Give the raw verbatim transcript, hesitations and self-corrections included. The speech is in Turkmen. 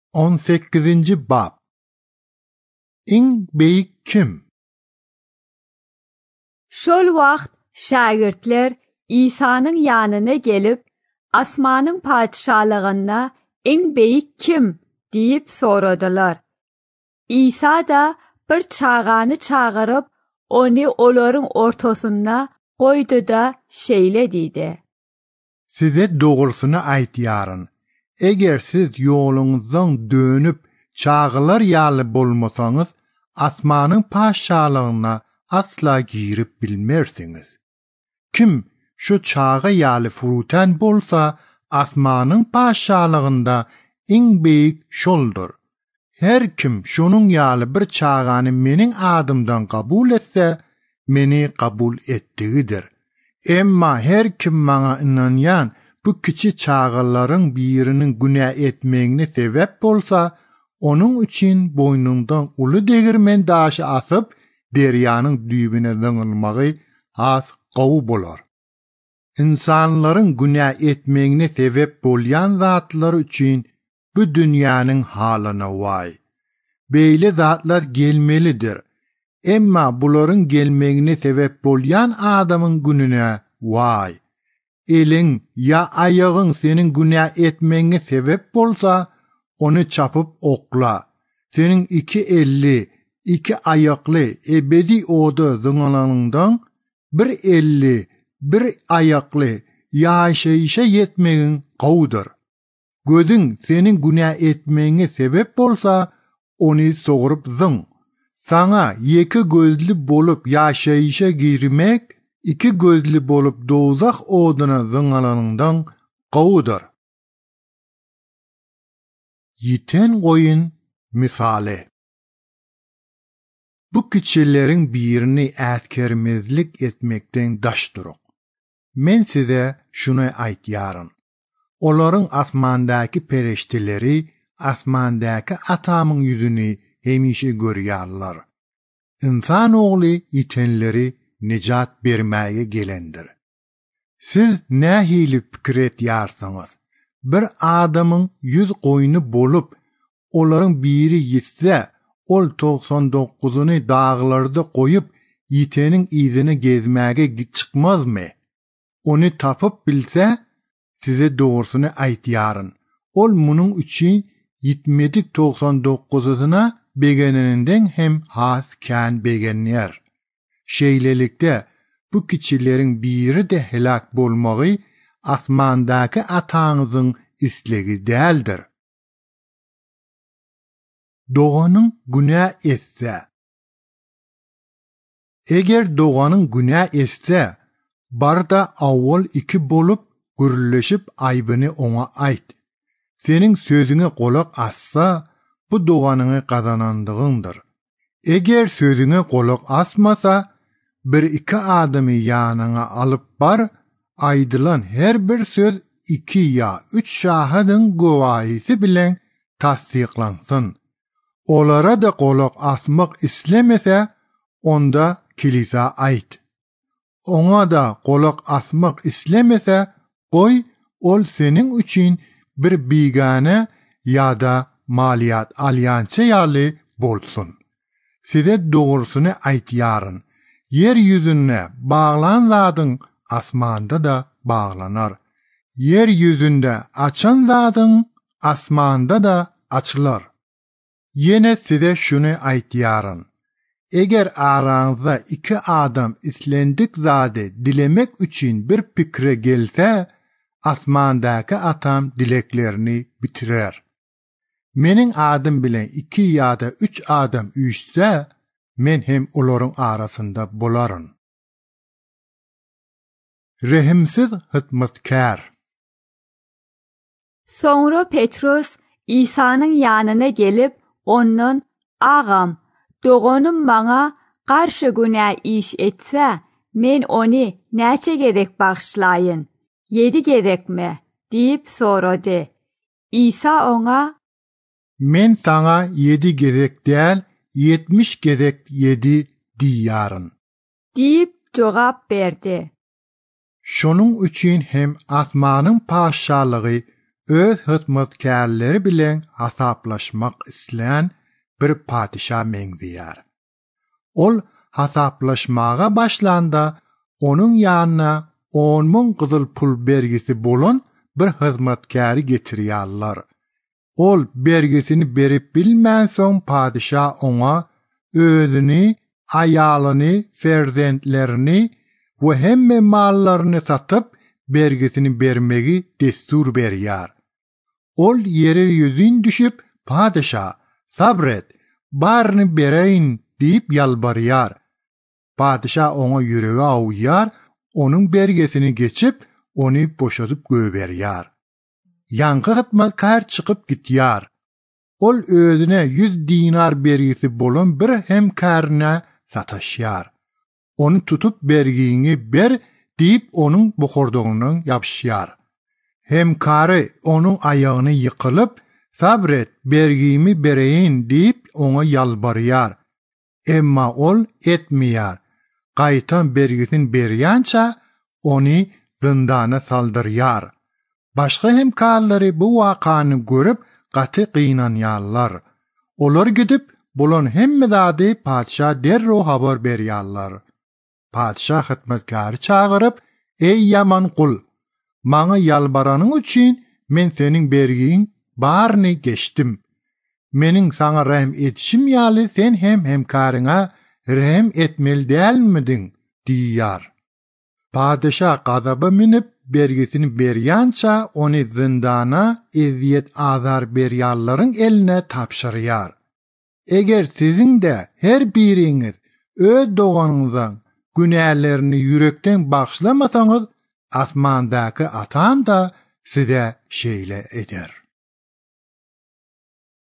on sekizinci bab. İň beýik kim? Şol wagt şagirdler İsa'nın ýanyna gelip, asmanyň padşahlygyna iň beýik kim diýip soradylar. İsa da bir çağany çağırıp, onu olaryň ortasyna goýdy da şeýle diýdi. Size dogrusyny aýtýaryn. Eger siz ýoluňyzdan dönüp çağılar ýaly bolmasaňyz, asmanyň paşalygyna asla girip bilmersiňiz. Kim şu çağa ýaly furutan bolsa, asmanyň paşalygynda iň beýik şoldur. Her kim şonuň ýaly bir çağany meniň adymdan kabul etse, meni kabul etdigidir. Emma her kim maňa inanýan bu kiçi çağalaryň biriniň günah etmeğine sebep bolsa, onun üçin boynundan uly degirmen daşy asyp derýanyň düýbüne zyňylmagy has gowy bolar. İnsanlaryň günah etmeğine sebep bolýan zatlar üçin bu dünýäniň halyna vay. Beýle zatlar gelmelidir. Emma bularyň gelmeğine sebep bolýan adamyň gününe vay. Eliň ya aýagyň senin günah etmeğine sebep bolsa, onu çapıp okla. Senin iki elli, iki ayaklı ebedi oda zyňalanyndan bir elli, bir ayaklı ýaşaýyşa yetmegiň gowudur. Gözüň senin günah etmeğine sebep bolsa, onu sogurup zyň. Sana iki gözlü bolup ýaşaýyşa girmek, iki gözlü bolup dozak odyna zyňalanyndan gowudur. Yiten goýun misali. Bu kiçileriň birini ätkermezlik etmekden daş duruk. Men size şunu aýtýaryn. Olaryň asmandaky pereşteleri, asmandaky atamyň ýüzüni hemişe görýärler. İnsan ogly yitenleri necat bermäge gelendir. Siz nähili pikir etýärsiňiz? Bir adamyň yüz goýunu bolup, olaryň biri gitse, ol doksan dokuzyny dağlarda goýup, yiteniň izini gezmäge çykmazmy? Onu tapyp bilse, size dogrusyny aýtýaryn. Ol munyň üçin yetmedik doksan dokuzyna begenininden hem has kän begenýär. Şeýlelikde bu kiçileriň biri de helak bolmagy asmandaky ataňyzyň islegi däldir. Doğanyň günah etse. Eger doğanyň günah etse, barda awwal iki bolup gürleşip aýbyny oňa aýt. Senin sözüňe golak assa, bu doğanyňy kazanandygyňdyr. Eger sözüňe golak asmasa, bir iki adamy ýanyňa alyp bar, aýdylan her bir söz iki ya üç şahadyň gowahysi bilen tasdiklansyn. Olara da golak asmak islemese, onda kilisa aýt. Oňa da golak asmak islemese, goý ol senin üçin bir bigane ýa-da maliýat alýança ýaly bolsun. Size dogrusyny aýtýaryn. Yer yüzüne bağlan zadyň asmanda da bağlanar. Yer yüzünde açan zadyň asmanda da açylar. Yine size şunu aýtýaryn. Eger araňyzda iki adam islendik zady dilemek üçin bir pikre gelse, asmandaky atam dileklerini bitirer. Meniň adym bilen iki ýa-da üç adam üýtse, men hem olaryň arasynda bolaryn. Rehimsiz hytmatkar. Sonra Petrus İsa'nın ýanyna gelip, ondan, "Agam, doganım maňa garşy günah iş etse, men onu näçe gerek bagşlaýyn? Yedi gerekmi?" diýip sorady. İsa oňa, "Men sana yedi gerek däl, yetmiş gerek yedi diýäryn" diýip jogap berdi. Şonuň üçin hem asmanyň paşalygy öz hizmetkärleri bilen hasaplaşmak isleyen bir padişah meňzýär. Ol hasaplaşmaga başlanda onun ýanyna on ming gyzyl pul bergisi bolan bir hizmetkäri getirýärler. Ol bergisini berip bilmän soň padişah oňa özüni, aýalyny, ferzendlerini we hemme mallaryny satyp bergisini bermegi destur berýär. Ol ýere ýüzün düşüp padişah sabret, barny bereýin diýip ýalbarýar. Padişah oňa ýüregi awýar, onun bergesini geçip onu boşatıp göberýär. Ýanky hytmatkar çykyp gitýär. Ol özüne yüz dinar bergisi bolan bir hemkarına sataşýar. Onu tutup bergiňi ber diýip onun bohordugynyň ýapşýar. Hemkary onun aýagyny ýykylyp, sabret, bergimi bereýin diýip oňa ýalbarýar. Emma ol etmeýär. Gaýtan bergisin berýänçä onu zindana saldyrýar. Başga hemkarlary bu wakany görüp gaty gynanýarlar. Olar gidip bolan hemme zady padşah derro habar berýärler. Padşah hytmatkary çagyryp, "Ey yaman kul, maňa ýalbaranyň üçin men seniň bergiň barny geçdim. Meniň saňa rahm etişim ýaly sen hem hemkaryňa rahm etmeli dälmidiň?" diýýär. Padişah gazaba minip bergisini berýänçä ony zindana eziýet azar berýärlaryň eline tapşyrýar. Eger siziň de her biriňiz öz doganyňyzyň günälerini yürekden bagşlamasaňyz, asmandaky Atam da size şeýle eder.